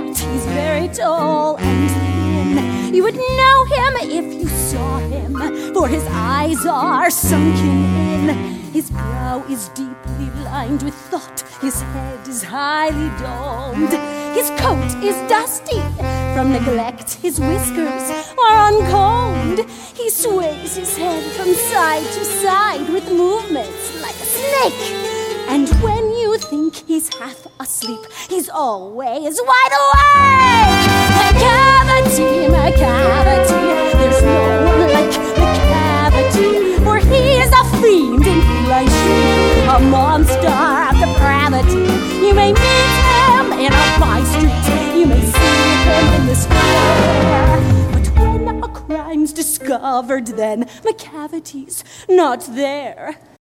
fact, he's very tall and thin. You would know him if you saw him, for his eyes are sunken in. His brow is deeply lined with thought, his head is highly domed. His coat is dusty from neglect, his whiskers are uncombed. He sways his head from side to side with movements like a snake. And when you think he's half asleep, he's always wide awake. McCavity, McCavity, there's no one like McCavity, for he is a fiend in flesh, a monster of depravity. You may meet him in a by street, you may see him in the square, but when a crime's discovered, then McCavity's not there.